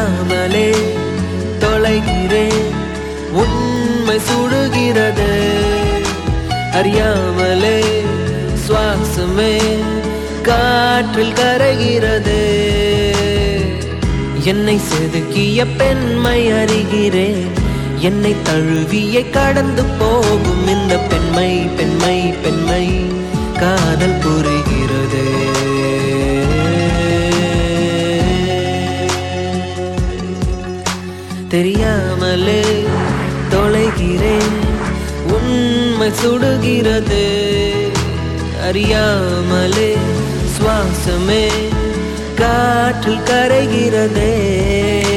அறியாமலே தொலைகிறேன் உண்மை சுடுகிறது அறியாமலே சுவாசமே காற்றில் கரைகிறது என்னை செதுக்கிய பெண்மை அறிகிறேன் என்னை தழுவியை கடந்து போகும் இந்த பெண்மை பெண்மை பெண்மை காதல் புரிகிறது தெரியாமலே தொலைகிறேன் உண்மை சுடுகிறது அறியாமலே சுவாசமே காற்றில் கரைகிறதே